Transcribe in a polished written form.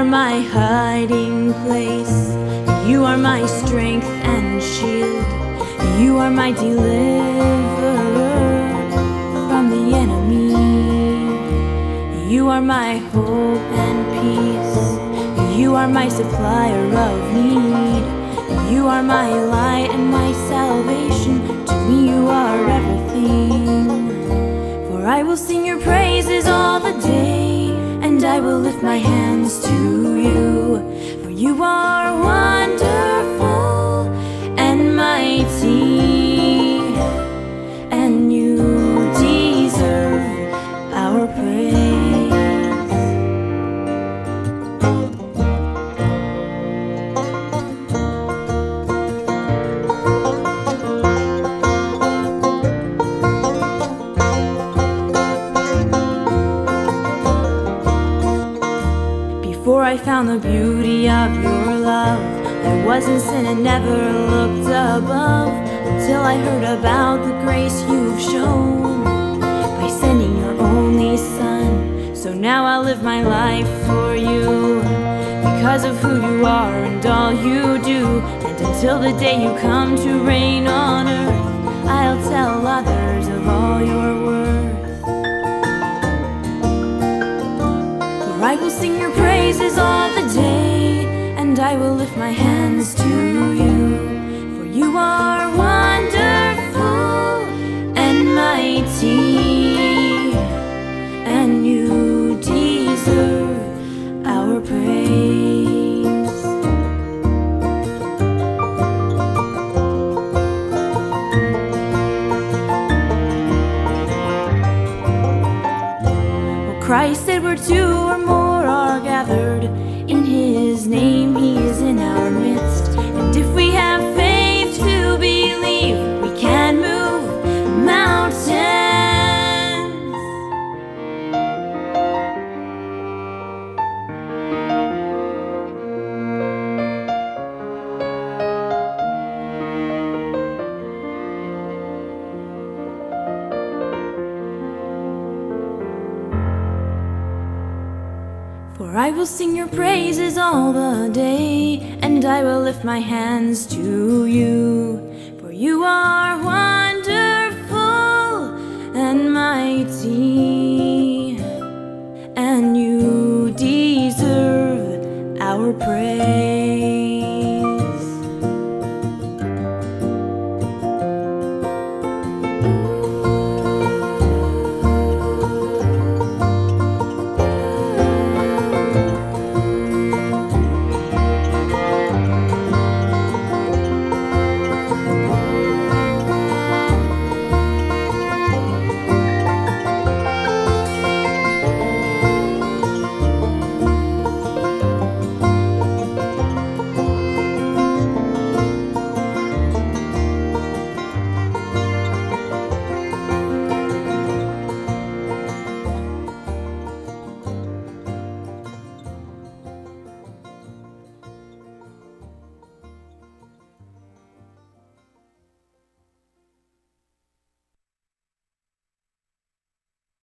my hiding place. You are my strength and shield. You are my deliverer from the enemy. You are my hope and peace. You are my supplier of need. You are my light and my salvation. To me you are everything. For I will sing your praises all the day, and I will lift my hands to you. For you are wonderful and mighty, and you deserve our praise. Before I found the beauty of your love, I was in sin and never looked above, until I heard about the grace you've shown by sending your only Son. So now I live my life for you, because of who you are and all you do. And until the day you come to reign on earth, I'll tell others of all your worth. For I will sing your praises all the day, and I will lift my hands to you. For you are wonderful and mighty, and you deserve our praise. Well, Christ said where two or more are gathered in his name, he is in our midst. And if we have faith to believe, we can move mountains. For I will sing your praises all the day, and I will lift my hands to you. For you are wonderful and mighty, and you deserve our praise.